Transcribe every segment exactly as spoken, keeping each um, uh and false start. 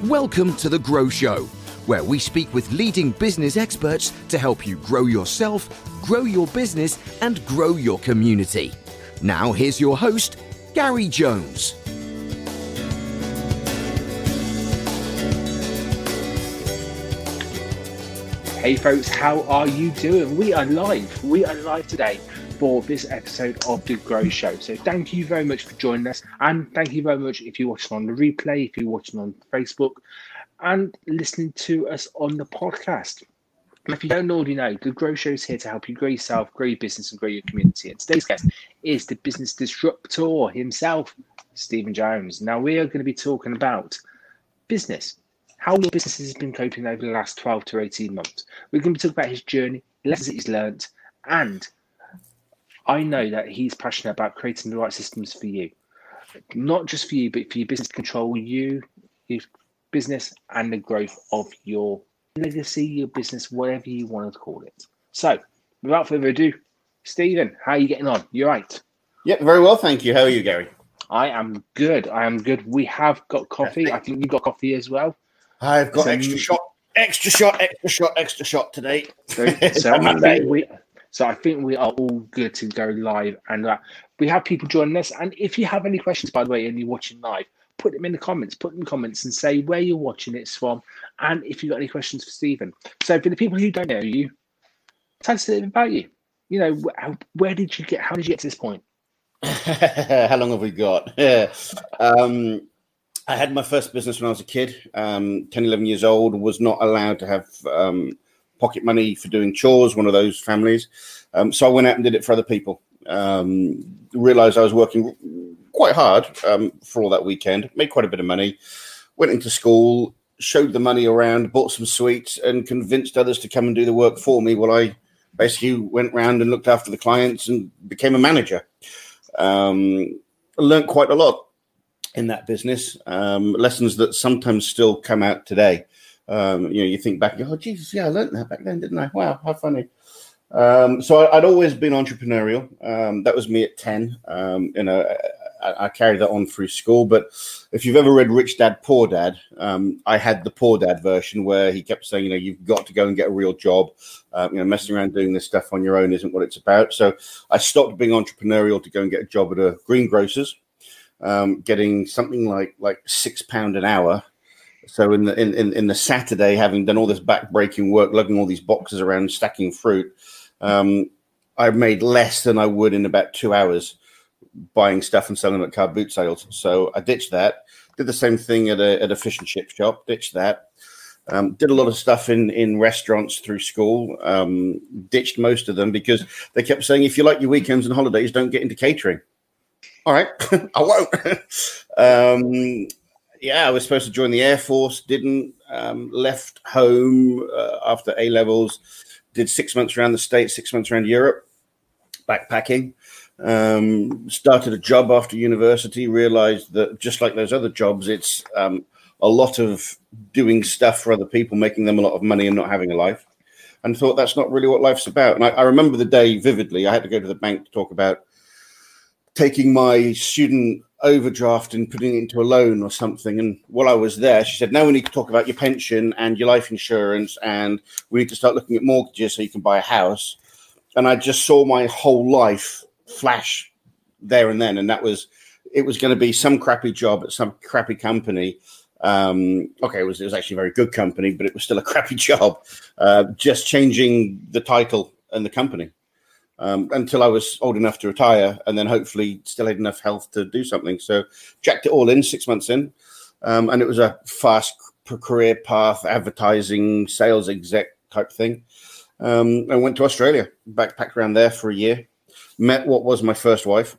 Welcome to The Grow Show, where we speak with leading business experts to help you grow yourself, grow your business, and grow your community. Now, here's your host, Gary Jones. Hey folks, how are you doing? We are live. We are live today for this episode of The Grow Show. So thank you very much for joining us. And thank you very much if you're watching on the replay, if you're watching on Facebook, and listening to us on the podcast. And if you don't already know, The Grow Show is here to help you grow yourself, grow your business, and grow your community. And today's guest is the business disruptor himself, Stephen Jones. Now, we are going to be talking about business, how your business has been coping over the last twelve to eighteen months. We're going to be talking about his journey, lessons that he's learned, and I know that he's passionate about creating the right systems for you. Not just for you, but for your business to control you, your business, and the growth of your legacy, your business, whatever you want to call it. So, without further ado, Stephen, how are you getting on? You right? Yeah, very well, thank you. How are you, Gary? I am good. I am good. We have got coffee. I think you've got coffee as well. I've got So extra you- shot, extra shot, extra shot, extra shot today. So, so I think we, so I think we are all good to go live, and uh, we have people joining us. And if you have any questions, by the way, and you're watching live, put them in the comments. Put them in the comments and say where you're watching it from, and if you've got any questions for Stephen. So for the people who don't know you, tell us a little bit about you. You know, wh- where did you get? How did you get to this point? How long have we got? Yeah. Um, I had my first business when I was a kid, um, ten, eleven years old, was not allowed to have um, pocket money for doing chores, one of those families. Um, so I went out and did it for other people. Um, realized I was working quite hard um, for all that weekend, made quite a bit of money, went into school, showed the money around, bought some sweets, and convinced others to come and do the work for me while I basically went round and looked after the clients and became a manager. Um, I learned quite a lot in that business, um, lessons that sometimes still come out today. Um, you know, you think back, oh, Jesus, yeah, I learned that back then, didn't I? Wow, how funny. Um, so I, I'd always been entrepreneurial. Um, that was me at ten. Um, you know, I, I carried that on through school. But if you've ever read Rich Dad, Poor Dad, um, I had the Poor Dad version where he kept saying, you know, you've got to go and get a real job. Uh, you know, messing around doing this stuff on your own isn't what it's about. So I stopped being entrepreneurial to go and get a job at a greengrocer's. Um, getting something like like six pound an hour. So in the in, in, in the Saturday, having done all this back-breaking work, lugging all these boxes around, stacking fruit, um, I made less than I would in about two hours buying stuff and selling at car boot sales. So I ditched that. Did the same thing at a at a fish and chip shop. Ditched that. Um, did a lot of stuff in, in restaurants through school. Um, ditched most of them because they kept saying, if you like your weekends and holidays, don't get into catering. All right, I won't. um, yeah, I was supposed to join the Air Force, didn't. Um, left home uh, after A-levels, did six months around the States, six months around Europe, backpacking. Um, started a job after university, realized that just like those other jobs, it's um, a lot of doing stuff for other people, making them a lot of money and not having a life. And thought that's not really what life's about. And I, I remember the day vividly. I had to go to the bank to talk about taking my student overdraft and putting it into a loan or something. And while I was there, she said, now we need to talk about your pension and your life insurance, and we need to start looking at mortgages so you can buy a house. And I just saw my whole life flash there and then. And that was, it was going to be some crappy job at some crappy company. Um, okay, it was, it was actually a very good company, but it was still a crappy job, uh, just changing the title and the company. Um, until I was old enough to retire, and then hopefully still had enough health to do something. So jacked it all in six months in. Um, and it was a fast career path, advertising, sales exec type thing. Um, I went to Australia, backpacked around there for a year, met what was my first wife.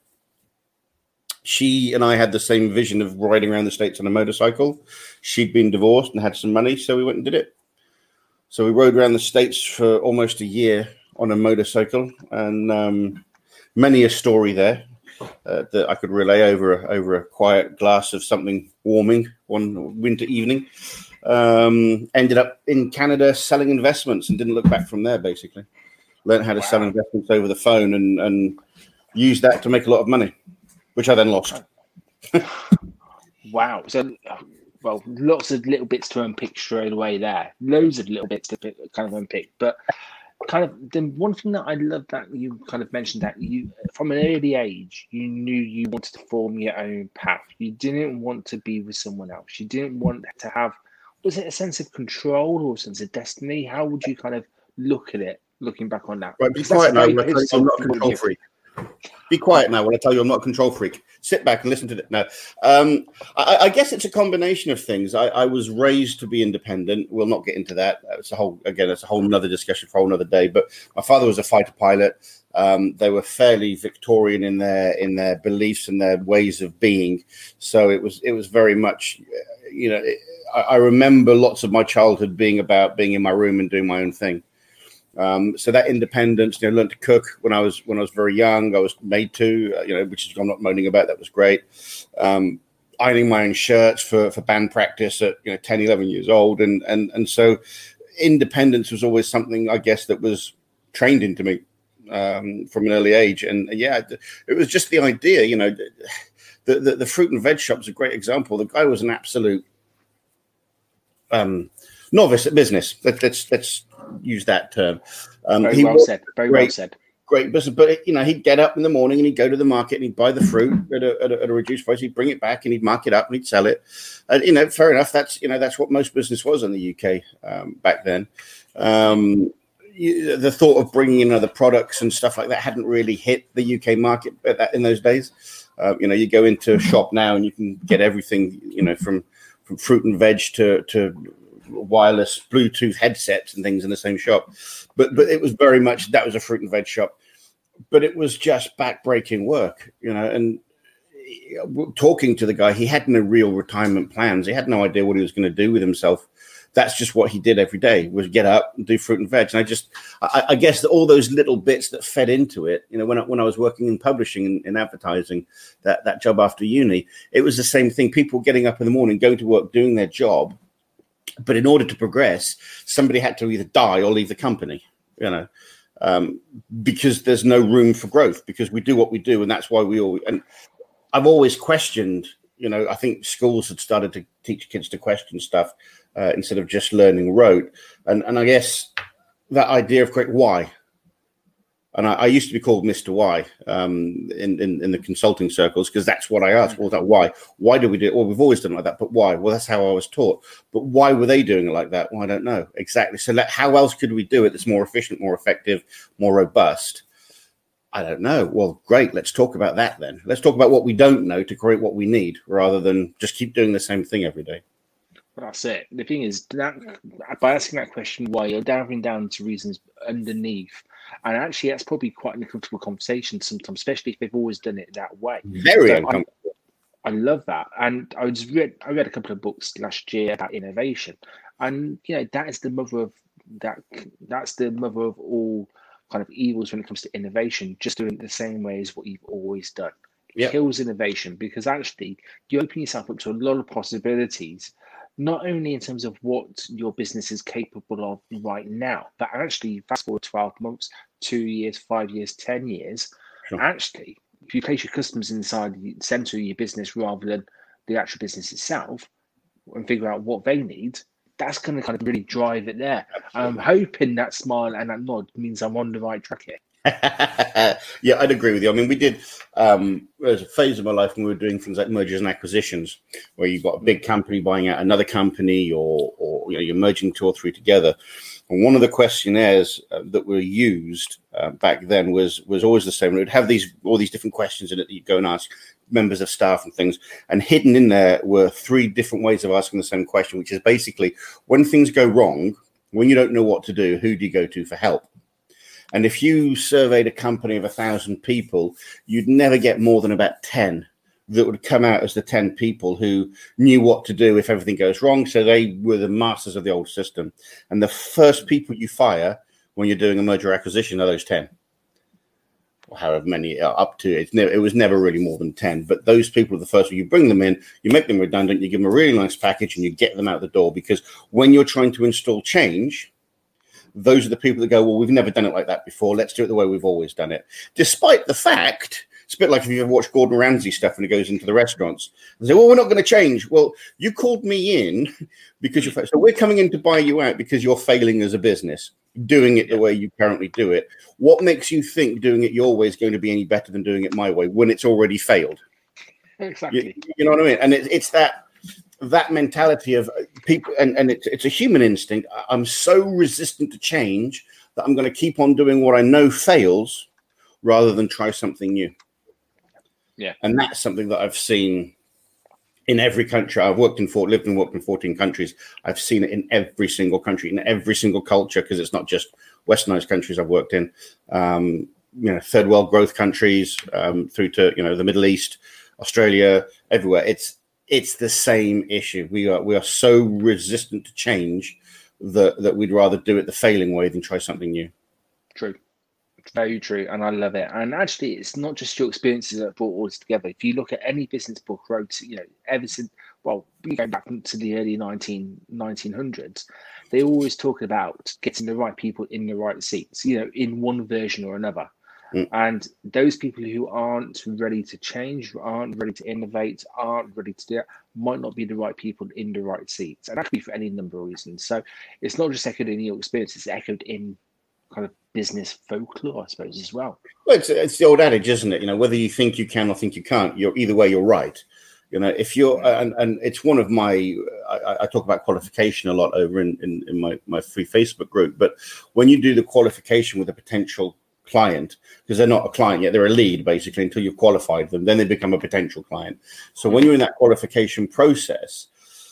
She and I had the same vision of riding around the States on a motorcycle. She'd been divorced and had some money, so we went and did it. So we rode around the States for almost a year on a motorcycle, and um, many a story there uh, that I could relay over a, over a quiet glass of something warming one winter evening. Um, ended up in Canada selling investments and didn't look back from there, basically. Learned how to wow. sell investments over the phone and, and used that to make a lot of money, which I then lost. Wow. So well, lots of little bits to unpick straight away there. Loads of little bits to pick, kind of unpick. But kind of the one thing that I love that you kind of mentioned, that you, from an early age, you knew you wanted to form your own path. You didn't want to be with someone else. You didn't want to have, was it a sense of control or a sense of destiny? How would you kind of look at it, looking back on that? Right, be quiet now. I'm not a control freak. Be quiet now when I tell you I'm not a control freak. Sit back and listen to it. No, um, I, I guess it's a combination of things. I, I was raised to be independent. We'll not get into that. It's a whole, again, it's a whole another discussion for a whole another day. But my father was a fighter pilot. Um, they were fairly Victorian in their in their beliefs and their ways of being. So it was it was very much, you know, it, I, I remember lots of my childhood being about being in my room and doing my own thing. Um, so that independence, you know, learned to cook when I was when I was very young. I was made to, uh, you know, which is I'm not moaning about. That was great. Um, ironing my own shirts for, for band practice at you know ten, eleven years old, and and and so independence was always something, I guess, that was trained into me um, from an early age. And yeah, it was just the idea, you know, the the, the fruit and veg shop is a great example. The guy was an absolute um, novice at business. Let, let's let's. use that term. Um, Very he well said. Very great, well said. Great business, but you know, he'd get up in the morning and he'd go to the market and he'd buy the fruit at a, at a, at a reduced price. He'd bring it back and he'd mark it up and he'd sell it. And you know, fair enough. That's you know, that's what most business was in the U K um, back then. Um, you, the thought of bringing in other products and stuff like that hadn't really hit the U K market at that, in those days. Uh, you know, you go into a shop now and you can get everything. You know, from from fruit and veg to to wireless Bluetooth headsets and things in the same shop, but but it was very much that was a fruit and veg shop, but it was just backbreaking work, you know. And talking to the guy, he had no real retirement plans. He had no idea what he was going to do with himself. That's just what he did every day, was get up and do fruit and veg. And I just, I, I guess that all those little bits that fed into it, you know, when I, when I was working in publishing and in advertising, that that job after uni, it was the same thing. People getting up in the morning, going to work, doing their job. But in order to progress, somebody had to either die or leave the company, you know, um, because there's no room for growth, because we do what we do. And that's why we all, and I've always questioned, you know, I think schools had started to teach kids to question stuff uh, instead of just learning rote. And, and I guess that idea of correct why. And I, I used to be called Mister Why um, in, in, in the consulting circles, because that's what I asked. Well, that why? Why do we do it? Well, we've always done it like that, but why? Well, that's how I was taught. But why were they doing it like that? Well, I don't know. Exactly. So let, how else could we do it that's more efficient, more effective, more robust? I don't know. Well, great. Let's talk about that then. Let's talk about what we don't know to create what we need, rather than just keep doing the same thing every day. Well, that's it. The thing is, that by asking that question why, you're diving down to reasons underneath. And actually, that's probably quite an uncomfortable conversation sometimes, especially if they've always done it that way. Very so uncomfortable. I, I love that. And I was read I read a couple of books last year about innovation. And you know, that is the mother of that that's the mother of all kind of evils when it comes to innovation, just doing it the same way as what you've always done. It yep. kills innovation, because actually you open yourself up to a lot of possibilities, not only in terms of what your business is capable of right now, but actually fast forward twelve months, two years, five years, ten years, sure. Actually, if you place your customers inside the center of your business rather than the actual business itself and figure out what they need, that's going to kind of really drive it there. Absolutely. I'm hoping that smile and that nod means I'm on the right track here. Yeah, I'd agree with you. I mean, we did, um, there was a phase of my life when we were doing things like mergers and acquisitions, where you've got a big company buying out another company, or, or you know, you're merging two or three together. And one of the questionnaires uh, that were used uh, back then was was always the same. It would have these all these different questions in it that you'd go and ask members of staff and things. And hidden in there were three different ways of asking the same question, which is basically, when things go wrong, when you don't know what to do, who do you go to for help? And if you surveyed a company of a thousand people, you'd never get more than about ten that would come out as the ten people who knew what to do if everything goes wrong. So they were the masters of the old system. And the first people you fire when you're doing a merger acquisition are those ten. Or however many are up to. It's never, it was never really more than ten. But those people are the first one. You bring them in, you make them redundant, you give them a really nice package, and you get them out the door. Because when you're trying to install change, those are the people that go, well, we've never done it like that before. Let's do it the way we've always done it. Despite the fact It's a bit like if you ever watch Gordon Ramsay stuff and he goes into the restaurants and say, well, we're not going to change. Well, you called me in because you're, so we're coming in to buy you out because you're failing as a business, doing it the way you currently do it. What makes you think doing it your way is going to be any better than doing it my way when it's already failed? Exactly. You, you know what I mean? And it, it's that that mentality of people, and, and it's, it's a human instinct. I'm so resistant to change that I'm going to keep on doing what I know fails rather than try something new. Yeah. And that's something that I've seen in every country. I've worked in four, lived and worked in fourteen countries. I've seen it in every single country, in every single culture, because it's not just westernized countries I've worked in, um, you know, third world growth countries, um, through to, you know, the Middle East, Australia, everywhere. It's, it's the same issue. We are, we are so resistant to change that, that we'd rather do it the failing way than try something new. True. Very true, and I love it. And actually, it's not just your experiences that brought all this together. If you look at any business book wrote, you know, ever since, well, going back to the early nineteen, nineteen hundreds, they always talk about getting the right people in the right seats, you know, in one version or another. Mm. And those people who aren't ready to change, aren't ready to innovate, aren't ready to do it, might not be the right people in the right seats. And that could be for any number of reasons. So it's not just echoed in your experience, it's echoed in kind of business folklore, I suppose, as well. Well, it's, it's the old adage, isn't it? You know, whether you think you can or think you can't, you're either way, you're right. You know, if you're, and, and it's one of my, I, I talk about qualification a lot over in, in, in my, my free Facebook group, but when you do the qualification with a potential client, because they're not a client yet, they're a lead basically until you've qualified them, then they become a potential client. So when you're in that qualification process,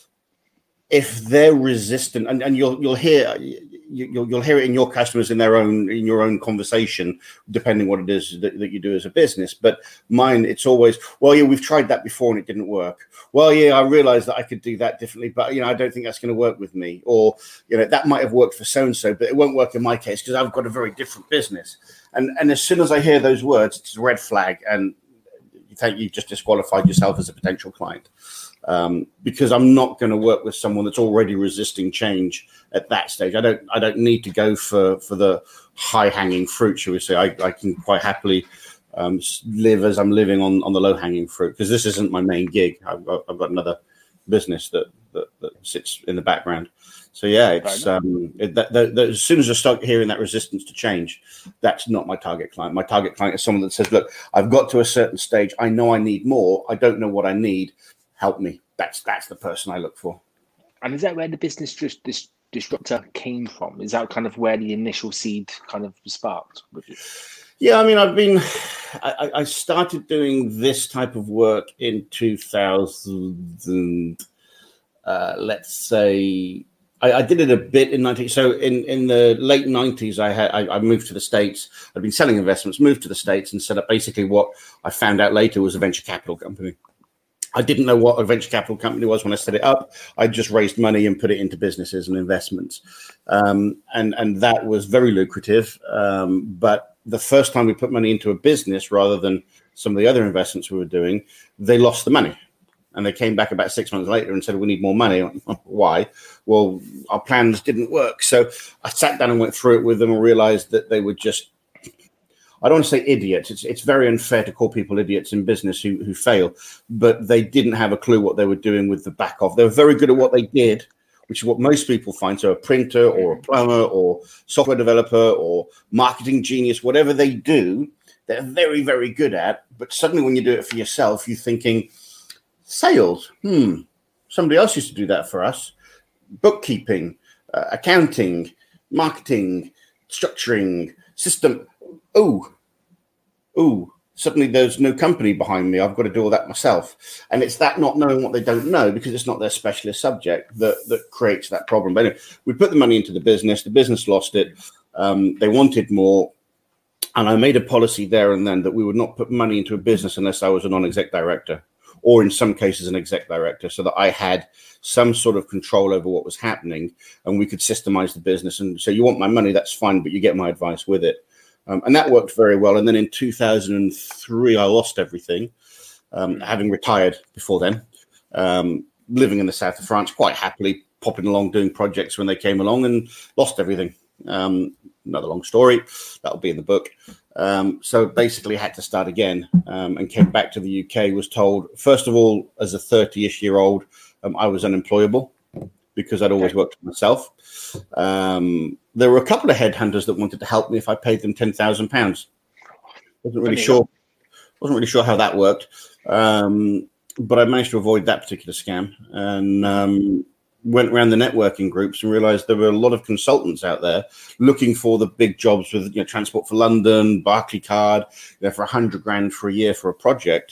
if they're resistant, and, and you'll you'll hear you'll you'll hear it in your customers in their own in your own conversation, depending what it is that, that you do as a business. But mine, it's always, well, yeah, we've tried that before and it didn't work. Well, yeah, I realized that I could do that differently, but you know, I don't think that's going to work with me. Or you know, that might have worked for so and so, but it won't work in my case because I've got a very different business. And and as soon as I hear those words, it's a red flag, and you think you've just disqualified yourself as a potential client. Um, because I'm not going to work with someone that's already resisting change at that stage. I don't. I don't need to go for, for the high hanging fruit, shall we say? I, I can quite happily um, live as I'm living on, on the low hanging fruit, because this isn't my main gig. I've got, I've got another business that, that that sits in the background. So yeah, it's um, it, that, that, that, as soon as I start hearing that resistance to change, that's not my target client. My target client is someone that says, "Look, I've got to a certain stage. I know I need more. I don't know what I need. Help me." That's that's the person I look for. And is that where the business just this disruptor came from? Is that kind of where the initial seed kind of sparked with you? Yeah, I mean, I've been, I, I started doing this type of work in two thousand. Uh, let's say I, I did it a bit in nineteen. So in, in the late nineties, I had I, I moved to the States. I'd been selling investments, moved to the States, and set up basically what I found out later was a venture capital company. I didn't know what a venture capital company was when I set it up. I just raised money and put it into businesses and investments. Um, and, and that was very lucrative. Um, but the first time we put money into a business rather than some of the other investments we were doing, they lost the money. And they came back about six months later and said, we need more money. Why? Well, our plans didn't work. So I sat down and went through it with them and realized that they were just, I don't want to say idiots. It's it's very unfair to call people idiots in business who, who fail, but they didn't have a clue what they were doing with the back off. They were very good at what they did, which is what most people find. So a printer or a plumber or software developer or marketing genius, whatever they do, they're very, very good at. But suddenly when you do it for yourself, you're thinking, sales, hmm, somebody else used to do that for us. Bookkeeping, uh, accounting, marketing, structuring, system. Oh, oh, suddenly there's no company behind me. I've got to do all that myself. And it's that not knowing what they don't know because it's not their specialist subject that, that creates that problem. But anyway, we put the money into the business. The business lost it. Um, they wanted more. And I made a policy there and then that we would not put money into a business unless I was a non-exec director, or in some cases an exec director, so that I had some sort of control over what was happening and we could systemize the business. And so you want my money, that's fine, but you get my advice with it. Um, and that worked very well. And then in two thousand three, I lost everything, um, having retired before then, um, living in the south of France, quite happily popping along, doing projects when they came along, and lost everything. Um, another long story. That'll be in the book. Um, so basically had to start again um, and came back to the U K, was told, first of all, as a thirty-ish year old, um, I was unemployable because I'd always okay. worked for myself. Um, there were a couple of headhunters that wanted to help me if I paid them ten thousand pounds. Wasn't really sure. Wasn't really sure how that worked. Um, but I managed to avoid that particular scam and um, went around the networking groups and realized there were a lot of consultants out there looking for the big jobs with, you know, Transport for London, Barclaycard, you know, for a hundred grand for a year for a project.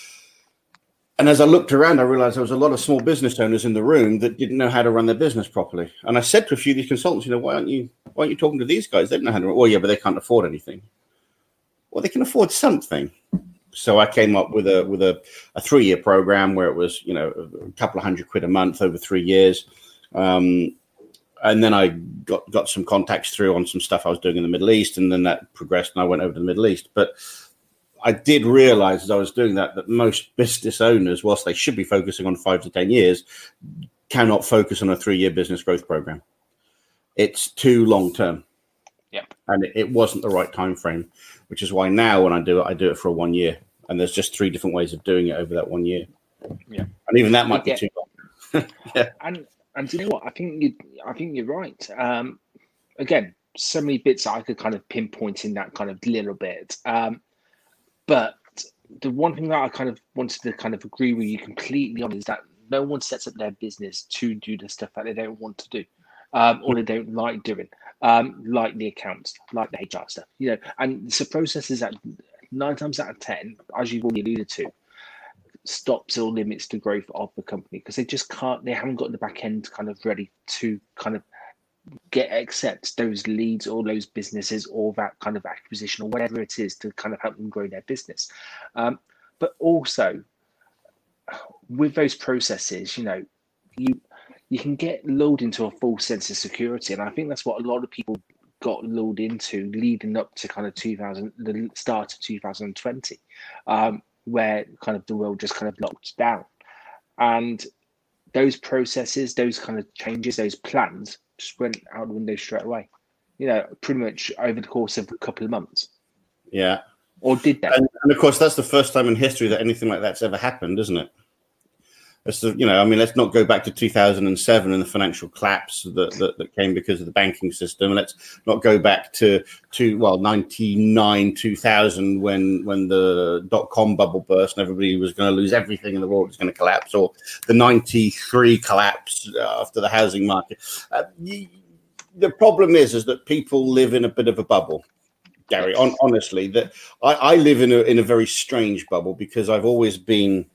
And as I looked around, I realized there was a lot of small business owners in the room that didn't know how to run their business properly. And I said to a few of these consultants, you know, why aren't you, why aren't you talking to these guys? They don't know how to run. Well, yeah, but they can't afford anything. Well, they can afford something. So I came up with a with a, a three-year program where it was, you know, a couple of hundred quid a month over three years. Um, and then I got, got some contacts through on some stuff I was doing in the Middle East. And then that progressed and I went over to the Middle East. But I did realize as I was doing that, that most business owners, whilst they should be focusing on five to ten years, cannot focus on a three-year business growth program. It's too long-term. Yeah. And it, it wasn't the right time frame, which is why now when I do it, I do it for a one year. And there's just three different ways of doing it over that one year. Yeah. And even that might yeah. be too long. yeah. And and you know what? I think you I think you're right. Um, again, so many bits I could kind of pinpoint in that kind of little bit. Um, but the one thing that I kind of wanted to kind of agree with you completely on is that no one sets up their business to do the stuff that they don't want to do. Um, or they don't like doing, um, like the accounts, like the H R stuff, you know, and it's a processes that nine times out of ten, as you've already alluded to, stops or limits the growth of the company because they just can't, they haven't got the back end kind of ready to kind of get, accept those leads or those businesses or that kind of acquisition or whatever it is to kind of help them grow their business. Um, but also with those processes, you know, you, you can get lulled into a false sense of security. And I think that's what a lot of people got lulled into leading up to kind of two thousand, the start of two thousand twenty, um, where kind of the world just kind of locked down. And those processes, those kind of changes, those plans just went out the window straight away, you know, pretty much over the course of a couple of months. Yeah. Or did that? And, and of course, that's the first time in history that anything like that's ever happened, isn't it? It's the, you know, I mean, let's not go back to two thousand seven and the financial collapse that, that, that came because of the banking system. Let's not go back to, to well, ninety-nine, two thousand when when the dot-com bubble burst and everybody was going to lose everything and the world was going to collapse, or the ninety-three collapse after the housing market. Uh, you, the problem is, is that people live in a bit of a bubble. Gary, on, honestly, that I, I live in a in a very strange bubble because I've always been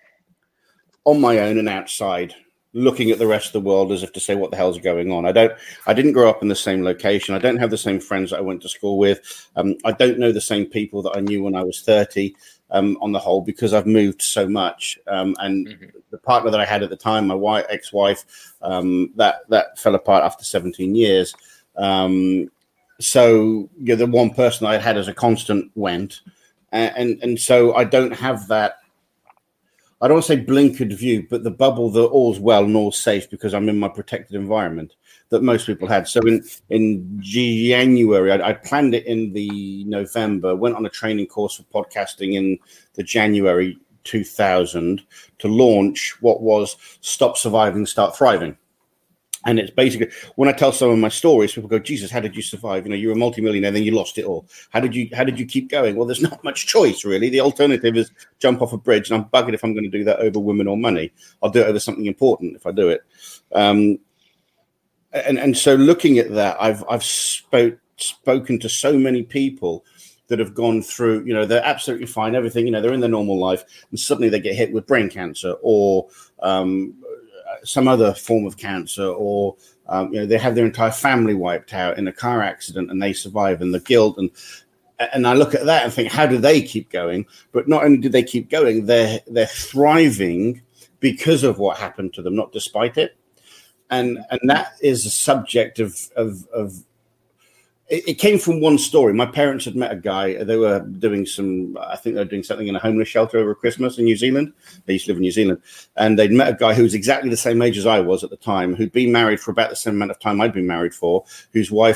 on my own and outside, looking at the rest of the world as if to say, what the hell's going on? I don't, I didn't grow up in the same location. I don't have the same friends that I went to school with. Um, I don't know the same people that I knew when I was thirty um, on the whole, because I've moved so much. Um, and mm-hmm. the partner that I had at the time, my wife, ex-wife, um, that, that fell apart after seventeen years. Um, so you know, the one person I had as a constant went. And, and, and so I don't have that, I don't want to say blinkered view, but the bubble that all's well and all's safe because I'm in my protected environment that most people had. So in, in January, I, I planned it in the November, went on a training course for podcasting in the January two thousand to launch what was Stop Surviving, Start Thriving. And it's basically, when I tell some of my stories, people go, Jesus, how did you survive? You know, you're a multimillionaire, then you lost it all. How did you, how did you keep going? Well, there's not much choice, really. The alternative is jump off a bridge. And I'm buggered if I'm going to do that over women or money. I'll do it over something important if I do it. Um, and, and so looking at that, I've, I've spoke, spoken to so many people that have gone through, you know, they're absolutely fine, everything, you know, they're in their normal life. And suddenly they get hit with brain cancer or, um, some other form of cancer, or um, you know, they have their entire family wiped out in a car accident and they survive, and the guilt. And and I look at that and think, how do they keep going? But not only do they keep going, they're they're thriving because of what happened to them, not despite it. And and that is a subject of of of. It came from one story. My parents had met a guy. They were doing some, I think they were doing something in a homeless shelter over Christmas in New Zealand. They used to live in New Zealand. And they'd met a guy who was exactly the same age as I was at the time, who'd been married for about the same amount of time I'd been married for, whose wife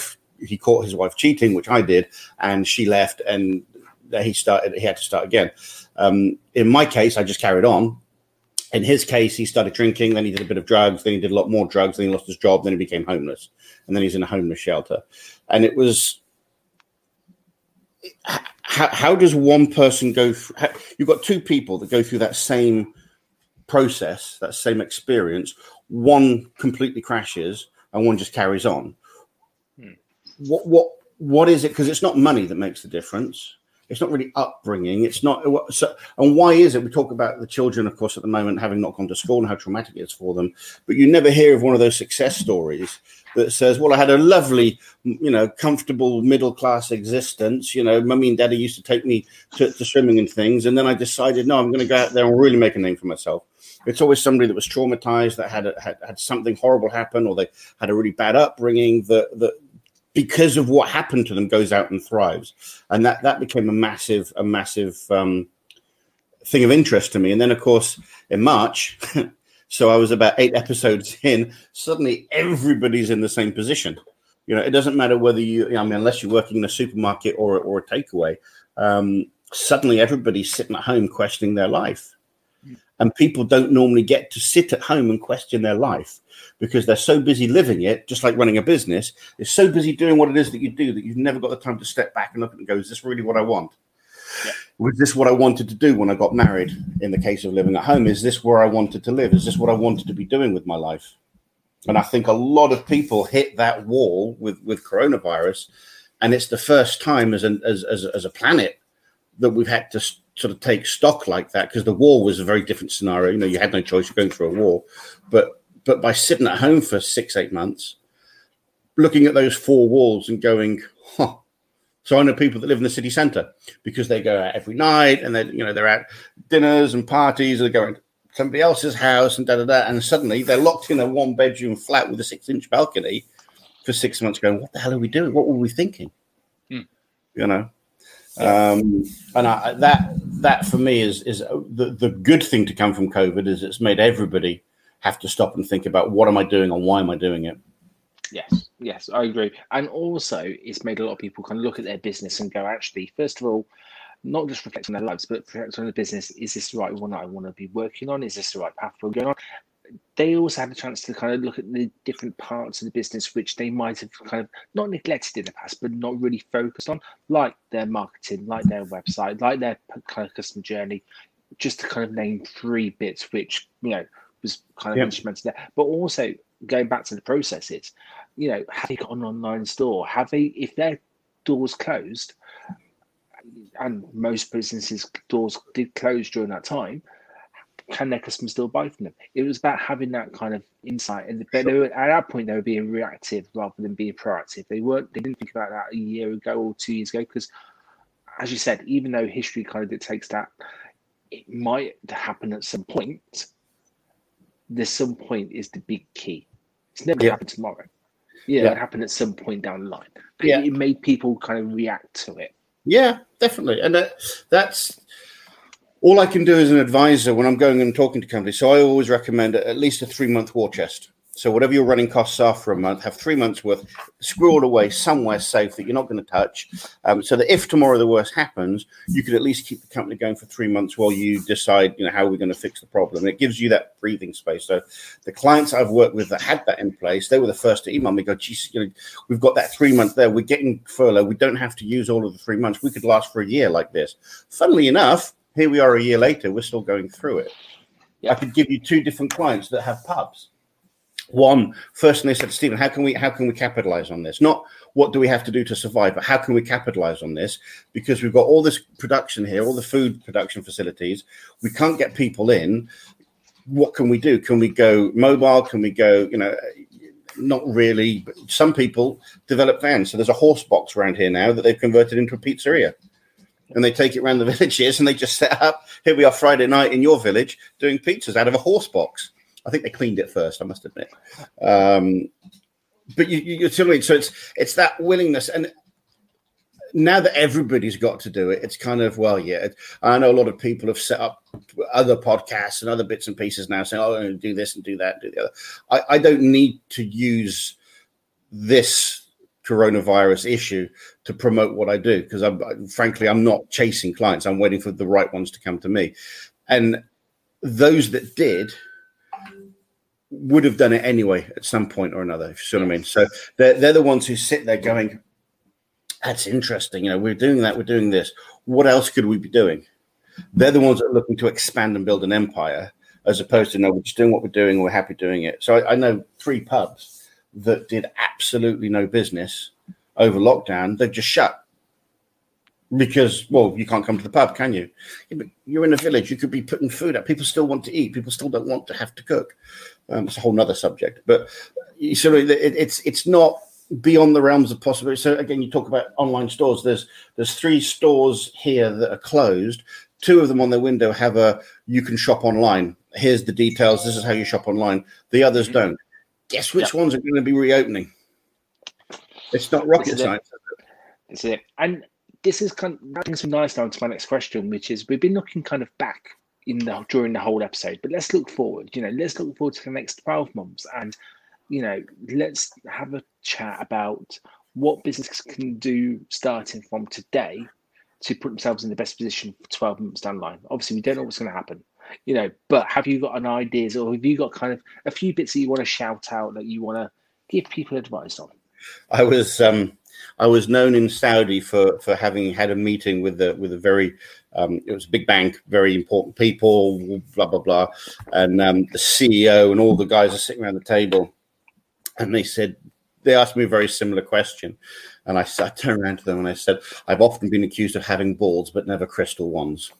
he caught his wife cheating, which I did, and she left, and he started. He had to start again. Um, in my case, I just carried on. In his case, he started drinking, then he did a bit of drugs, then he did a lot more drugs, then he lost his job, then he became homeless, and then he's in a homeless shelter. And it was, how, how does one person go through, how, you've got two people that go through that same process, that same experience. One completely crashes and one just carries on. Hmm. What, what, what is it? Because it's not money that makes the difference. It's not really upbringing. It's not. So, and why is it? We talk about the children, of course, at the moment having not gone to school and how traumatic it is for them. But you never hear of one of those success stories that says, well, I had a lovely, you know, comfortable middle class existence. You know, mummy and daddy used to take me to, to swimming and things. And then I decided, no, I'm going to go out there and really make a name for myself. It's always somebody that was traumatized, that had, a, had had something horrible happen, or they had a really bad upbringing that that. Because of what happened to them, goes out and thrives. And that, that became a massive, a massive um, thing of interest to me. And then, of course, in March, so I was about eight episodes in, suddenly everybody's in the same position. You know, it doesn't matter whether you, I mean, unless you're working in a supermarket or, or a takeaway, um, suddenly everybody's sitting at home questioning their life. And people don't normally get to sit at home and question their life because they're so busy living it, just like running a business. They're so busy doing what it is that you do that you've never got the time to step back and look at it and go, is this really what I want? Yeah. Was this what I wanted to do when I got married? In the case of living at home, is this where I wanted to live? Is this what I wanted to be doing with my life? And I think a lot of people hit that wall with, with coronavirus. And it's the first time as, an, as, as, as a planet that we've had to sort of take stock like that, because the war was a very different scenario. You know, you had no choice, you're going through a war. But but by sitting at home for six, eight months, looking at those four walls and going, huh. So I know people that live in the city centre because they go out every night and they, you know, they're at dinners and parties, and they're going to somebody else's house and da da da, and suddenly they're locked in a one bedroom flat with a six inch balcony for six months, going, what the hell are we doing? What were we thinking? Hmm. You know. Um, and I, that that for me is is the, the good thing to come from COVID is it's made everybody have to stop and think about what am I doing and why am I doing it. Yes, yes, I agree. And also it's made a lot of people kind of look at their business and go, actually, first of all, not just reflect on their lives, but reflect on the business. Is this the right one that I want to be working on? Is this the right path we're going on? They also had a chance to kind of look at the different parts of the business which they might have kind of not neglected in the past, but not really focused on, like their marketing, like their website, like their kind of customer journey, just to kind of name three bits which, you know, was kind of yep. instrumental there. But also going back to the processes, you know, have they got an online store? Have they, if their doors closed, and most businesses' doors did close during that time, can their customers still buy from them? It was about having that kind of insight. And but they were, at that point, they were being reactive rather than being proactive. They weren't. They didn't think about that a year ago or two years ago because, as you said, even though history kind of dictates that it might happen at some point, the some point is the big key. It's never going to yeah. happen tomorrow. Yeah, yeah, it happened at some point down the line. But yeah. it made people kind of react to it. Yeah, definitely. And that, that's all I can do as an advisor when I'm going and talking to companies. So I always recommend at least a three-month war chest. So whatever your running costs are for a month, have three months worth squirreled away somewhere safe that you're not going to touch. Um, so that if tomorrow the worst happens, you could at least keep the company going for three months while you decide, you know, how we're going to fix the problem. And it gives you that breathing space. So the clients I've worked with that had that in place, they were the first to email me, go, geez, you know, we've got that three months there. We're getting furlough. We don't have to use all of the three months. We could last for a year like this. Funnily enough, here we are a year later, we're still going through it. Yeah. I could give you two different clients that have pubs. One, first, and they said, Stephen, how can we how can we capitalize on this? Not what do we have to do to survive, but how can we capitalize on this? Because we've got all this production here, all the food production facilities. We can't get people in. What can we do? Can we go mobile? Can we go, you know, not really. But some people develop vans. So there's a horse box around here now that they've converted into a pizzeria. And they take it around the villages and they just set up. Here we are Friday night in your village doing pizzas out of a horse box. I think they cleaned it first, I must admit. Um, but you, you, you're so it's it's that willingness, and now that everybody's got to do it, it's kind of well, yeah. I know a lot of people have set up other podcasts and other bits and pieces now, saying, "Oh, I'm going to do this and do that, and do the other." I, I don't need to use this coronavirus issue to promote what I do, because I'm frankly, I'm not chasing clients. I'm waiting for the right ones to come to me. And those that did would have done it anyway at some point or another, if you see what I mean. So they're, they're the ones who sit there going, that's interesting. You know, we're doing that, we're doing this. What else could we be doing? They're the ones that are looking to expand and build an empire, as opposed to, no, we're just doing what we're doing and we're happy doing it. So I, I know three pubs that did absolutely no business over lockdown. They've just shut because, well, you can't come to the pub, can you? Yeah, but you're in a village. You could be putting food up. People still want to eat. People still don't want to have to cook. Um, it's a whole nother subject. But you sort of, it, it's it's not beyond the realms of possibility. So again, you talk about online stores. There's there's three stores here that are closed. Two of them on their window have a, you can shop online. Here's the details. This is how you shop online. The others don't. Guess which yep. ones are going to be reopening? It's not rocket science. This is it. And this is kind of brings some nice down to my next question, which is we've been looking kind of back in the during the whole episode, but let's look forward. You know, let's look forward to the next twelve months, and you know, let's have a chat about what businesses can do starting from today to put themselves in the best position for twelve months down the line. Obviously, we don't know what's going to happen. You know, but have you got an ideas, or have you got kind of a few bits that you want to shout out that you want to give people advice on? I was um, I was known in Saudi for for having had a meeting with a with a very um, it was a big bank, very important people, blah blah blah, and um, the C E O and all the guys are sitting around the table, and they said they asked me a very similar question, and I, I turned around to them and I said, I've often been accused of having balls, but never crystal ones.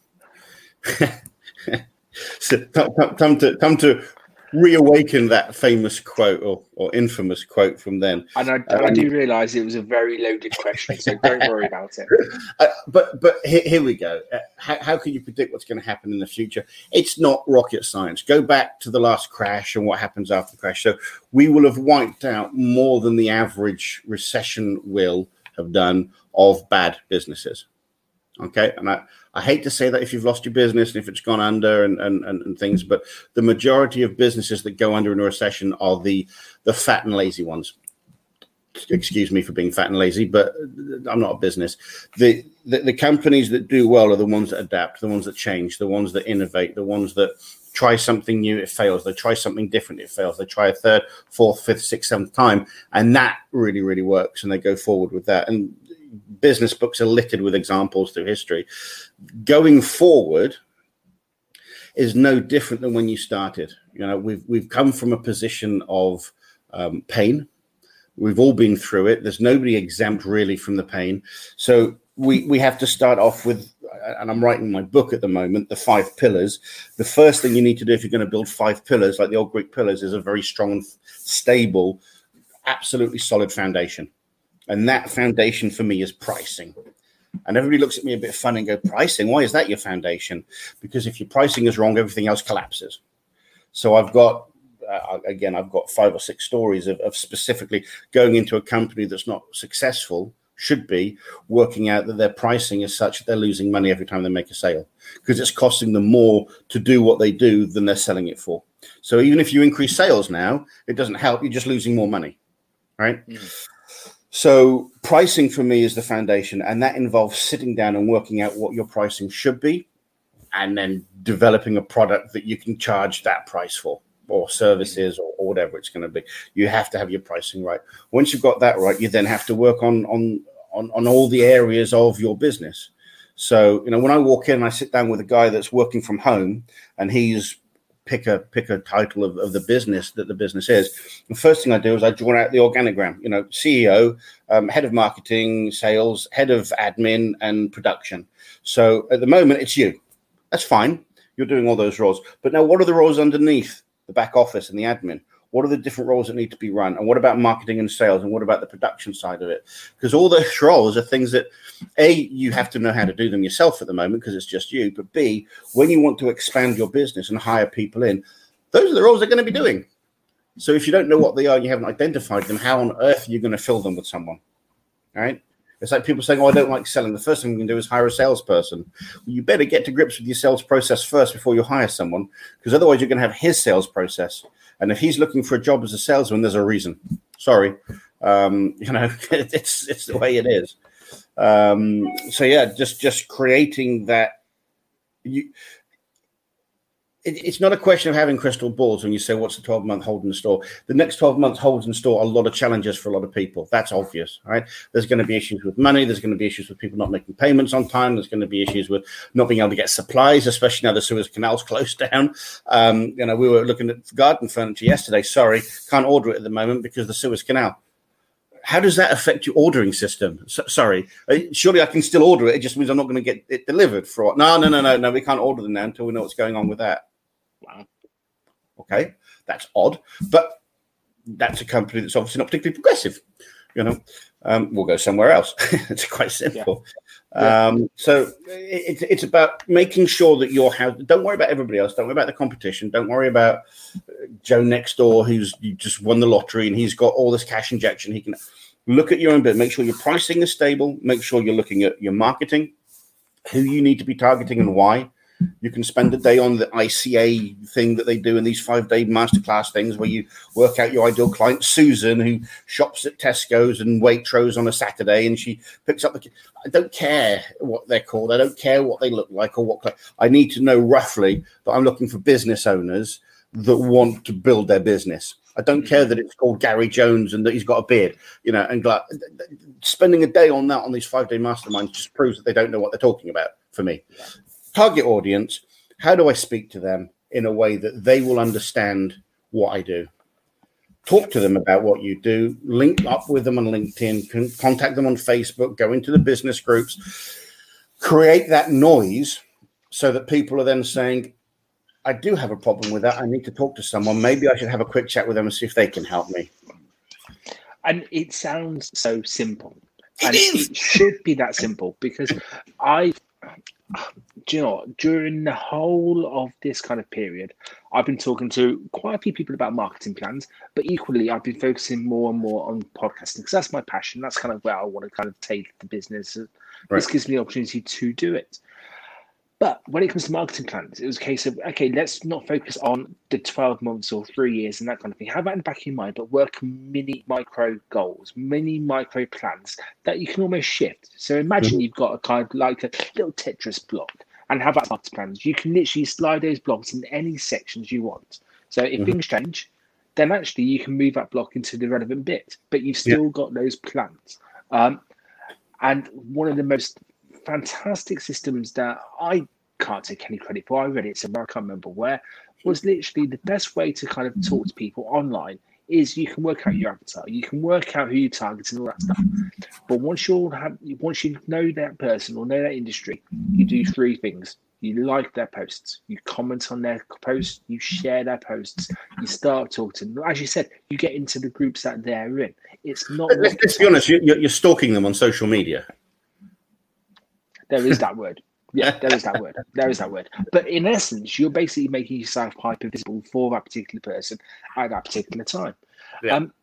So come, come to come to reawaken that famous quote or, or infamous quote from then. And I, um, I do realise it was a very loaded question, so don't worry about it. Uh, but but here, here we go. Uh, how, how can you predict what's going to happen in the future? It's not rocket science. Go back to the last crash and what happens after the crash. So we will have wiped out more than the average recession will have done of bad businesses. Okay, and I, I hate to say that if you've lost your business and if it's gone under and, and, and, and things, but the majority of businesses that go under in a recession are the the fat and lazy ones. Excuse me for being fat and lazy, but I'm not a business. The, the the companies that do well are the ones that adapt, the ones that change, the ones that innovate, the ones that try something new, it fails. They try something different, it fails. They try a third, fourth, fifth, sixth, seventh time, and that really, really works, and they go forward with that. And business books are littered with examples through history. Going forward is no different than when you started. You know, we've we've come from a position of um, pain. We've all been through it. There's nobody exempt really from the pain. So we we have to start off with, and I'm writing my book at the moment, the five pillars. The first thing you need to do if you're going to build five pillars, like the old Greek pillars, is a very strong and stable, absolutely solid foundation. And that foundation for me is pricing. And everybody looks at me a bit funny and go, pricing? Why is that your foundation? Because if your pricing is wrong, everything else collapses. So I've got, uh, again, I've got five or six stories of, of specifically going into a company that's not successful, should be, working out that their pricing is such that they're losing money every time they make a sale because it's costing them more to do what they do than they're selling it for. So even if you increase sales now, it doesn't help. You're just losing more money, right? Mm. So pricing for me is the foundation, and that involves sitting down and working out what your pricing should be and then developing a product that you can charge that price for, or services or, or whatever it's going to be. You have to have your pricing right. Once you've got that right, you then have to work on, on, on, on all the areas of your business. So, you know, when I walk in and I sit down with a guy that's working from home and he's pick a pick a title of, of the business that the business is. The first thing I do is I draw out the organogram, you know, C E O, um, head of marketing, sales, head of admin and production. So at the moment it's you. That's fine. You're doing all those roles. But now what are the roles underneath the back office and the admin? What are the different roles that need to be run? And what about marketing and sales? And what about the production side of it? Because all those roles are things that, A, you have to know how to do them yourself at the moment because it's just you. But B, when you want to expand your business and hire people in, those are the roles they're going to be doing. So if you don't know what they are and you haven't identified them, how on earth are you going to fill them with someone? All right? It's like people saying, oh, I don't like selling. The first thing you can do is hire a salesperson. Well, you better get to grips with your sales process first before you hire someone, because otherwise you're going to have his sales process. And if he's looking for a job as a salesman, there's a reason. Sorry. Um, you know, it's it's the way it is. Um, so yeah, just just creating that. You, it, it's not a question of having crystal balls when you say what's the twelve month hold in store. The next twelve months holds in store a lot of challenges for a lot of people. That's obvious, right? There's going to be issues with money. There's going to be issues with people not making payments on time. There's going to be issues with not being able to get supplies, especially now the Suez Canal's closed down. Um, you know, we were looking at garden furniture yesterday. Sorry, can't order it at the moment because of the Suez Canal. How does that affect your ordering system? So, sorry, surely I can still order it. It just means I'm not going to get it delivered for. No, no, no, no, no. We can't order them now until we know what's going on with that. Wow. Okay, that's odd, but that's a company that's obviously not particularly progressive. You know, um, we'll go somewhere else. It's quite simple. Yeah. Um, so it, it's about making sure that your house. Don't worry about everybody else. Don't worry about the competition. Don't worry about Joe next door who's you just won the lottery and he's got all this cash injection. He can look at your own bit. Make sure your pricing is stable. Make sure you're looking at your marketing, who you need to be targeting and why. You can spend a day on the I C A thing that they do in these five-day masterclass things where you work out your ideal client, Susan, who shops at Tesco's and Waitrose on a Saturday, and she picks up the... I don't care what they're called. I don't care what they look like or what... I need to know roughly that I'm looking for business owners that want to build their business. I don't care that it's called Gary Jones and that he's got a beard, you know, and like, spending a day on that on these five-day masterminds just proves that they don't know what they're talking about for me. Target audience, how do I speak to them in a way that they will understand what I do? Talk to them about what you do, link up with them on LinkedIn, contact them on Facebook, go into the business groups, create that noise so that people are then saying, I do have a problem with that. I need to talk to someone. Maybe I should have a quick chat with them and see if they can help me. And it sounds so simple. It and is. It should be that simple because I... Do you know what? During the whole of this kind of period, I've been talking to quite a few people about marketing plans, but equally, I've been focusing more and more on podcasting because that's my passion. That's kind of where I want to kind of take the business. Right. This gives me the opportunity to do it. But when it comes to marketing plans, it was a case of, okay, let's not focus on the twelve months or three years and that kind of thing. Have that in the back of your mind, but work mini micro goals, mini micro plans that you can almost shift. So imagine mm-hmm. you've got a kind of like a little Tetris block and have that marketing plans. You can literally slide those blocks in any sections you want. So if mm-hmm. things change, then actually you can move that block into the relevant bit, but you've still yeah. got those plans. Um, and one of the most fantastic systems that I can't take any credit for, I read it somewhere, I can't remember where, was literally the best way to kind of talk to people online is you can work out your avatar, you can work out who you target and all that stuff. But once you have, once you know that person or know that industry, you do three things. You like their posts, you comment on their posts, you share their posts, you start talking. As you said, you get into the groups that they're in. It's not. Let's, let's be honest, you're, you're stalking them on social media. There is that word. Yeah, there is that word. There is that word. But in essence, you're basically making yourself hyper visible for that particular person at that particular time. Yeah. Um,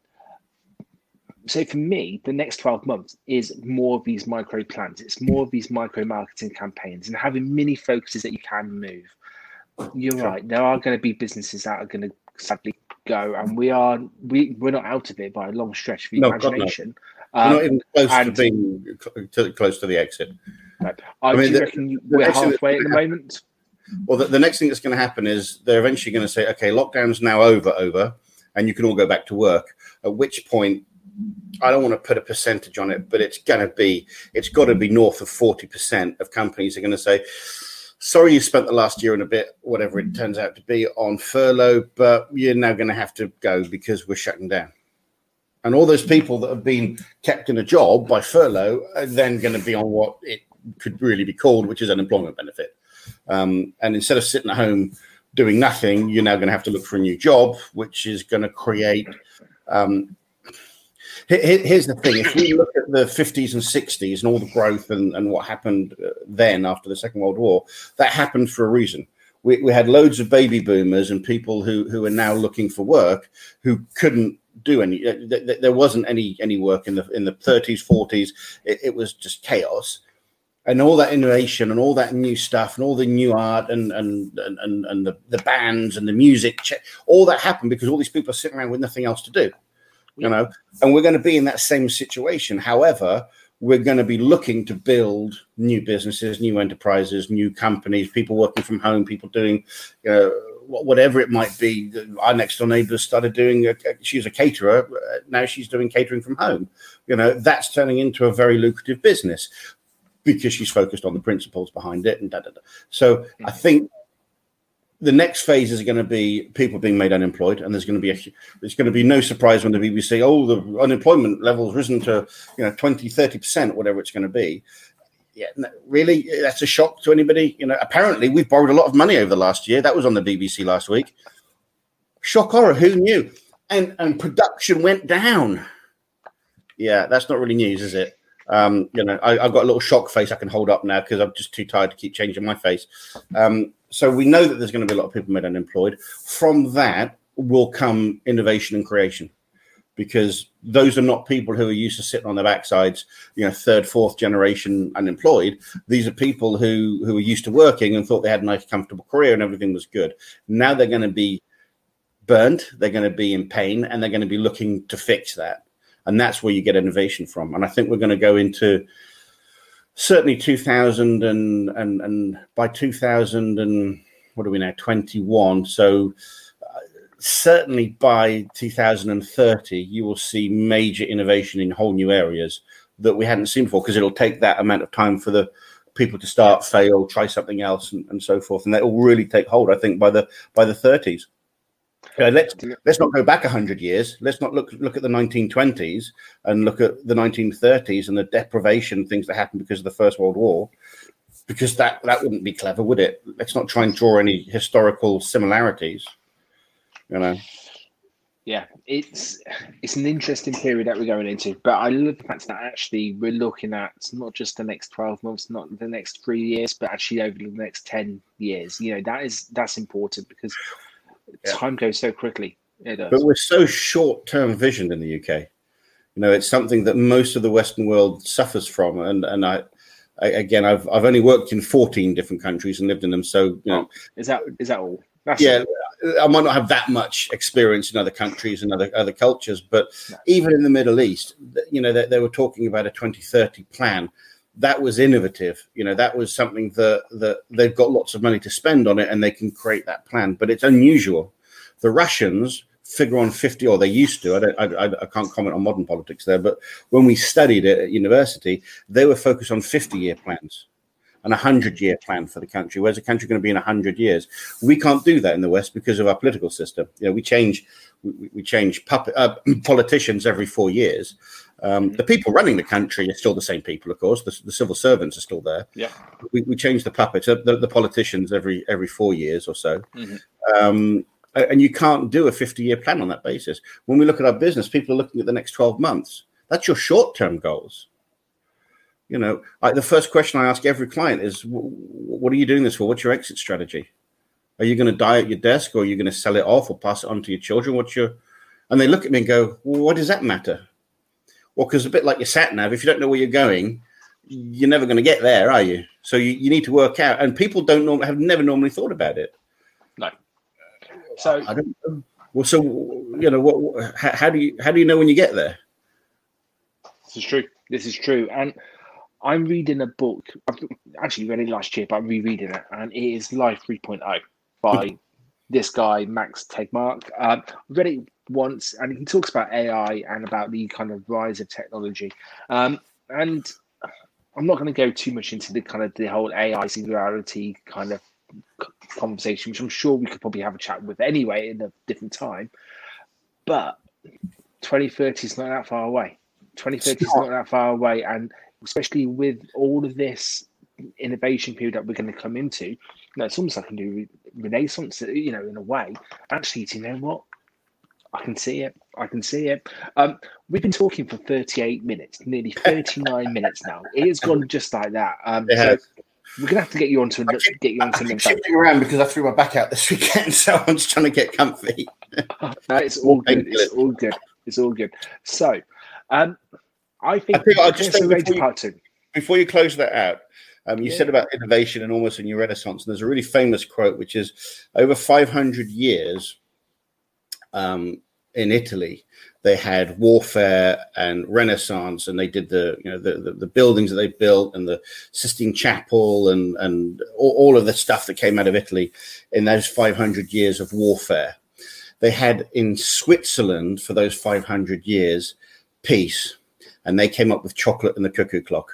so for me, the next twelve months is more of these micro plans. It's more of these micro marketing campaigns and having mini focuses that you can move. You're sure. right. There are going to be businesses that are going to sadly go, and we are we we're not out of it by a long stretch of the no, imagination. Um, we're not even close and, to being to, close to the exit. No. I, I mean, do you reckon the, we're halfway at the moment? Well, the, the next thing that's going to happen is they're eventually going to say, okay, lockdown's now over, over, and you can all go back to work. At which point, I don't want to put a percentage on it, but it's going to be, it's got to be north of forty percent of companies are going to say, sorry, you spent the last year and a bit, whatever it turns out to be, on furlough, but you're now going to have to go because we're shutting down. And all those people that have been kept in a job by furlough are then going to be on what it could really be called, which is unemployment benefit. Um, and instead of sitting at home doing nothing, you're now going to have to look for a new job, which is going to create... Um, here, here's the thing. If we look at the fifties and sixties and all the growth and, and what happened then after the Second World War, that happened for a reason. We, we had loads of baby boomers and people who, who are now looking for work who couldn't do any. There wasn't any any work in the in the thirties, forties. It, it was just chaos, and all that innovation and all that new stuff and all the new art and and and and the, the bands and the music, all that happened because all these people are sitting around with nothing else to do. you know, and we're going to be in that same situation. However, we're going to be looking to build new businesses, new enterprises, new companies, people working from home, people doing, you know, whatever it might be. Our next door neighbor started doing, a, she's a caterer. Now she's doing catering from home. You know, that's turning into a very lucrative business because she's focused on the principles behind it. And da, da, da. So I think the next phase is going to be people being made unemployed, and there's going to be a, there's going to be no surprise when the B B C, oh, the unemployment level's risen to, you know, twenty, thirty percent, whatever it's going to be. Yeah, no, really, that's a shock to anybody. You know, apparently we've borrowed a lot of money over the last year. That was on the B B C last week. Shock horror, who knew? And and production went down. Yeah, that's not really news, is it? Um, you know, I, I've got a little shock face I can hold up now because I'm just too tired to keep changing my face. Um, so we know that there's going to be a lot of people made unemployed. From that will come innovation and creation, because those are not people who are used to sitting on their backsides, you know, third, fourth generation unemployed. These are people who, who are used to working and thought they had a nice, comfortable career and everything was good. Now they're going to be burned, they're going to be in pain, and they're going to be looking to fix that. And that's where you get innovation from. And I think we're going to go into certainly two thousand and, and, and by two thousand and what are we now, twenty-one. So uh, certainly by two thousand thirty, you will see major innovation in whole new areas that we hadn't seen before, because it'll take that amount of time for the people to start, fail, try something else, and, and so forth. And that will really take hold, I think, by the by the thirties. Uh, let's let's not go back a hundred years. Let's not look look at the nineteen twenties and look at the nineteen thirties and the deprivation, things that happened because of the First World War, because that that wouldn't be clever, would it? Let's not try and draw any historical similarities. You know. Yeah, it's it's an interesting period that we're going into, but I love the fact that actually we're looking at not just the next twelve months, not the next three years, but actually over the next ten years. You know, that is that's important because. Yeah. Time goes so quickly. It does. But we're so short-term visioned in the U K. You know, it's something that most of the Western world suffers from. And and I, I again, I've I've only worked in fourteen different countries and lived in them. So you know, oh, is that is that all? That's yeah, all. I might not have that much experience in other countries and other other cultures, but no. Even in the Middle East, you know, they, they were talking about a twenty thirty plan. That was innovative. You know, that was something that, that they've got lots of money to spend on it and they can create that plan. But it's unusual. The Russians figure on fifty, or they used to. I, don't, I, I can't comment on modern politics there. But when we studied it at university, they were focused on fifty-year plans and a hundred-year plan for the country. Where's the country going to be in a hundred years? We can't do that in the West because of our political system. You know, we change we, we change puppet, uh, politicians every four years. Um, the people running the country are still the same people, of course. The, the civil servants are still there. Yeah, we, we change the puppets, the, the politicians every every four years or so. Mm-hmm. Um, and you can't do a fifty-year plan on that basis. When we look at our business, people are looking at the next twelve months. That's your short-term goals. You know, I, the first question I ask every client is, what are you doing this for? What's your exit strategy? Are you going to die at your desk, or are you going to sell it off or pass it on to your children? What's your... And they look at me and go, well, what does that matter? Well, because a bit like your sat nav, if you don't know where you're going, you're never going to get there, are you? So you, you need to work out. And people don't norm- have never normally thought about it. No. So I don't know. Well, so you know, what? How, how do you how do you know when you get there? This is true. This is true. And I'm reading a book. I've actually read it last year, but I'm rereading it, and it is Life three point oh by this guy Max Tegmark. Um, I read it once, and he talks about A I and about the kind of rise of technology. Um, and I'm not going to go too much into the kind of the whole A I singularity kind of conversation, which I'm sure we could probably have a chat with anyway in a different time. But twenty thirty is not that far away. twenty thirty is not that far away, and especially with all of this innovation period that we're going to come into, you know, it's almost like a new renaissance, you know, in a way. Actually, do you know what? I can see it. I can see it. Um, we've been talking for thirty-eight minutes, nearly thirty-nine minutes now. It has gone just like that. Um, so we're gonna have to get you onto I keep, get you onto. I keep shifting around because I threw my back out this weekend, so I'm just trying to get comfy. No, it's all good. It's all good. It's all good. So, um, I think I I'll just say before, you, part two. before you close that out, um, you yeah. said about innovation and almost a new renaissance, and there's a really famous quote which is, over five hundred years, um, in Italy, they had warfare and Renaissance, and they did the you know the, the, the buildings that they built and the Sistine Chapel and and all, all of the stuff that came out of Italy in those five hundred years of warfare. They had in Switzerland for those five hundred years peace, and they came up with chocolate and the cuckoo clock.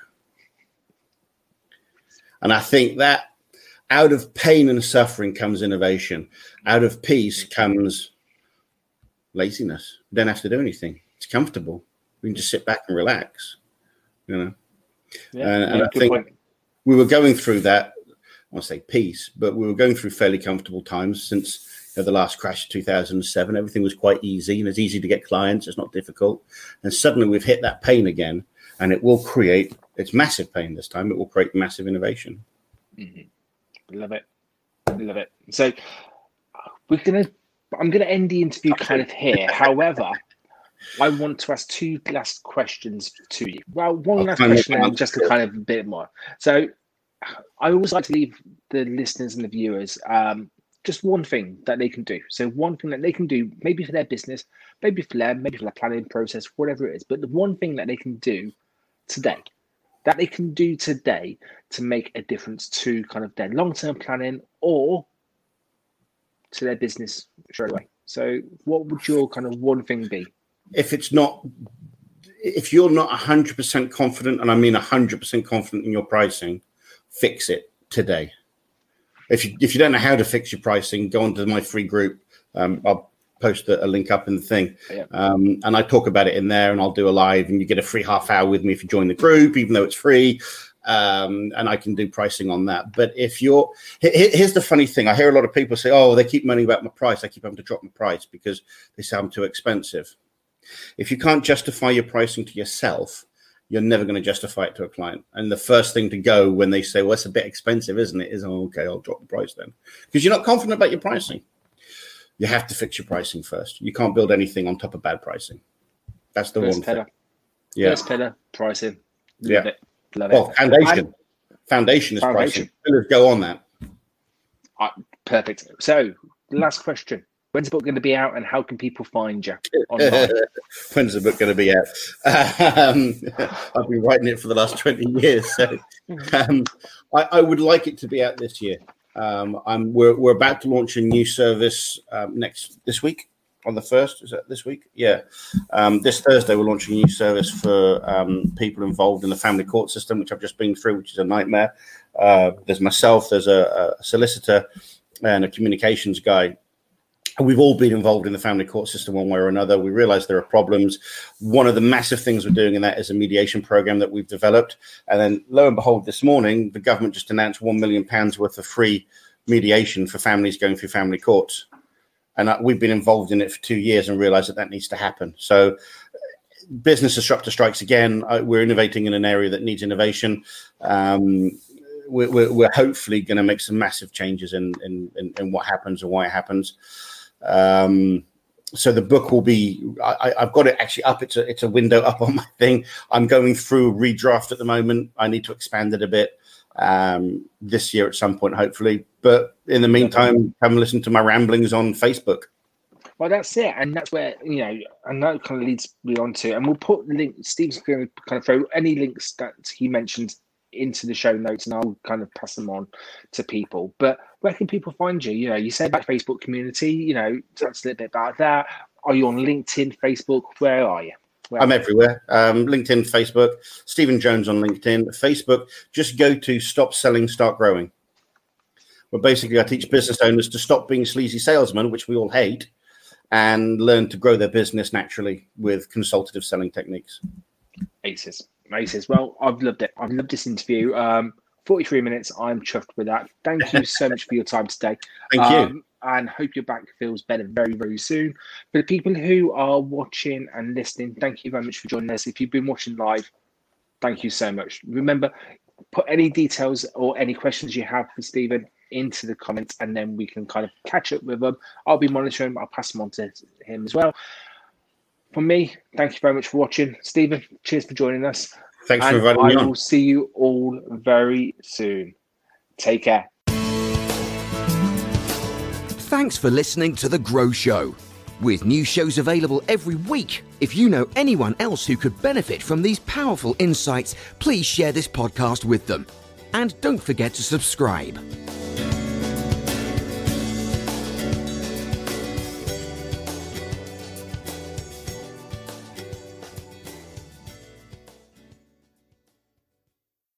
And I think that out of pain and suffering comes innovation. Out of peace comes laziness. We don't have to do anything. It's comfortable. We can just sit back and relax, you know. Yeah, and, and yeah, I think point. we were going through that. I want to say peace, but we were going through fairly comfortable times since you know, the last crash of two thousand seven. Everything was quite easy, and it's easy to get clients. It's not difficult. And suddenly we've hit that pain again, and it will create. It's massive pain this time. It will create massive innovation. Mm-hmm. Love it, love it. So we're gonna. I'm going to end the interview kind of here. However, I want to ask two last questions to you. Well, one I'll last question and just a kind of a bit more. So I always like to leave the listeners and the viewers um, just one thing that they can do. So one thing that they can do, maybe for their business, maybe for them, maybe for their planning process, whatever it is. But the one thing that they can do today, that they can do today to make a difference to kind of their long-term planning or to their business straight away. So what would your kind of one thing be? If it's not, if you're not one hundred percent confident, and I mean one hundred percent confident in your pricing, fix it today. If you if you don't know how to fix your pricing, go onto my free group. Um, I'll post a, a link up in the thing. Yeah. Um, and I talk about it in there, and I'll do a live, and you get a free half hour with me if you join the group, even though it's free. Um, and I can do pricing on that. But if you're, here's the funny thing. I hear a lot of people say, oh, they keep moaning about my price. I keep having to drop my price because they say I'm too expensive. If you can't justify your pricing to yourself, you're never going to justify it to a client. And the first thing to go when they say, well, it's a bit expensive, isn't it? Is, oh, okay, I'll drop the price then. Because you're not confident about your pricing. You have to fix your pricing first. You can't build anything on top of bad pricing. That's the First one pillar. thing. Yeah. First pillar, pricing. Love yeah. it. Love well, it. foundation. And foundation is foundation. pricing. Pillars go on that. Uh, perfect. So, last question. When's the book going to be out and how can people find you online? When's the book going to be out? Um, I've been writing it for the last twenty years. So um, I, I would like it to be out this year. Um, I'm, we're, we're about to launch a new service um, next this week. On the first, is that this week? Yeah. Um, this Thursday, we're launching a new service for um, people involved in the family court system, which I've just been through, which is a nightmare. Uh, there's myself, there's a, a solicitor and a communications guy. And we've all been involved in the family court system one way or another. We realize there are problems. One of the massive things we're doing in that is a mediation program that we've developed. And then lo and behold, this morning, the government just announced one million pounds worth of free mediation for families going through family courts. And we've been involved in it for two years and realized that that needs to happen. So business disruptor strikes again. We're innovating in an area that needs innovation. Um, we're, we're, we're hopefully going to make some massive changes in, in, in, in what happens and why it happens. Um, so the book will be, I, I've got it actually up. It's a, it's a window up on my thing. I'm going through redraft at the moment. I need to expand it a bit um, this year at some point, hopefully. But in the meantime, come listen to my ramblings on Facebook. Well, that's it. And that's where, you know, and that kind of leads me on to, and we'll put links, Steve's going to kind of throw any links that he mentioned into the show notes and I'll kind of pass them on to people. But where can people find you? You know, you said about Facebook community, you know, tell us a little bit about that. Are you on LinkedIn, Facebook? Where are you? Where I'm everywhere. Um, LinkedIn, Facebook, Stephen Jones on LinkedIn, Facebook. Just go to Stop Selling, Start Growing. Well, basically, I teach business owners to stop being sleazy salesmen, which we all hate, and learn to grow their business naturally with consultative selling techniques. Aces. Aces. Well, I've loved it. I've loved this interview. Um, forty-three minutes. I'm chuffed with that. Thank you so much for your time today. Thank um, you. And hope your back feels better very, very soon. For the people who are watching and listening, thank you very much for joining us. If you've been watching live, thank you so much. Remember, put any details or any questions you have for Stephen into the comments, and then we can kind of catch up with them. I'll be monitoring them. I'll pass them on to him as well. From me, thank you very much for watching. Stephen, cheers for joining us. Thanks and for inviting me on. I will see you all very soon. Take care. Thanks for listening to The Grow Show. With new shows available every week, if you know anyone else who could benefit from these powerful insights, please share this podcast with them. And don't forget to subscribe.